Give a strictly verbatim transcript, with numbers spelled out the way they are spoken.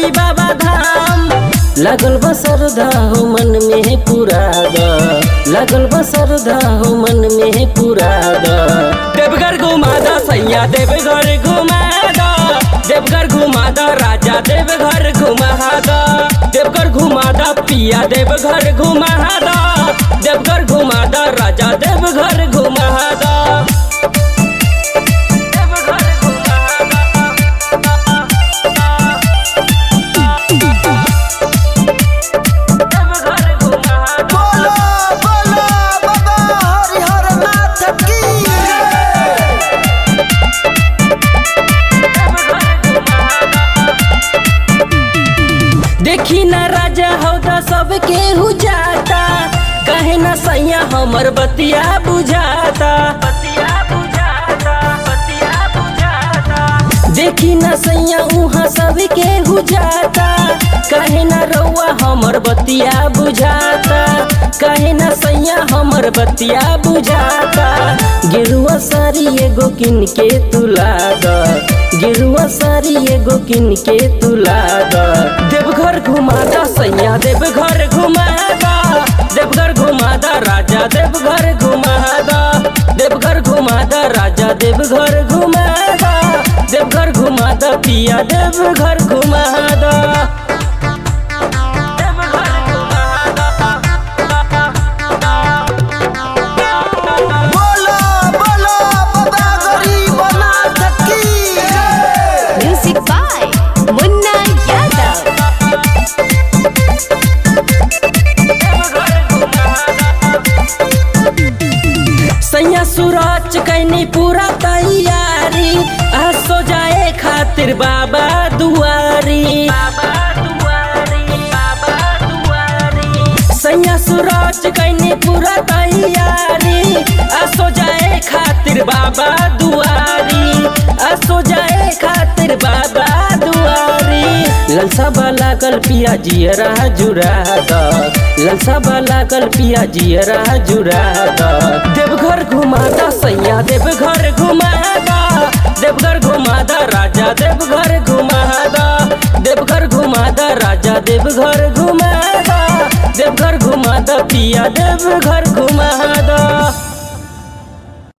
चली बाबा धाम। लगल बसरधा हो मन में पूरा द, लगल बसरधा हो मन में पूरा द। देवघर घुमा द सैया देवघर घुमा द, देवघर घुमा द राजा देवघर घुमा द, देवघर घुमा द पिया देवघर घुमा द, देवघर घुमा द राजा देवघर घुमा द। देखी ना राजा हौदा सबके हु जाता, कहे ना सैया हमर बतिया बुझाता, बतिया बुझाता, बतिया बुझाता। देखी ना सैया उहाँ सबके हु जाता, कहे ना रउआ हमर बतिया बुझाता, कहे ना सैया हमर बतिया बुझाता। गिरुआ सारी एगो किन के तुला द, गिरुआ सारी एगो किन के तुला द। देवघर घुमा द सैया देवघर घुमा द, देवघर घुमा द राजा देवघर घुमा द, देवघर घुमा द राजा देवघर घुमा द, देवघर घुमा द पिया देवघर घुमा द। सैया सूरज कैनी पूरा तैयारी, आ सो जाए खातिर बाबा दुआरी, बाबा दुआरी, बाबा दुआरी। सैया सूरज कैनी पूरा तैयारी, आ सो जाए खातिर बाबा दुआरी, आ सो जाए खातिर बाबा दुआरी। ललसा वाला कल पिया जियरा जुरा द, ललसा वाला कल पिया जियरा जुरा द। देवघर घुमा द सैया देवघर घुमा द, देवघर घुमा द राजा देवघर घुमा द, देवघर घुमा द राजा देवघर घुमा द, देवघर घुमा द पिया देवघर घुमा द।